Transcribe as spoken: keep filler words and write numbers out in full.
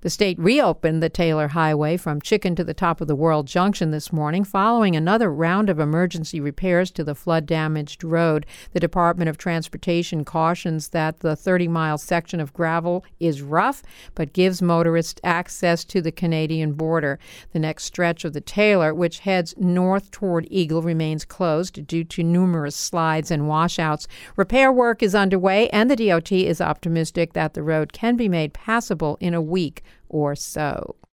The state reopened the Taylor Highway from Chicken to the Top of the World Junction this morning following another round of emergency repairs to the flood-damaged road. The Department of Transportation cautions that the thirty-mile section of gravel is rough, but gives motorists access to the Canadian border. The next stretch of the Taylor, which heads north toward Eagle, remains closed due to numerous slides and washouts. Repair work is underway, and the D O T is optimistic that the road can be made passable in a week or so.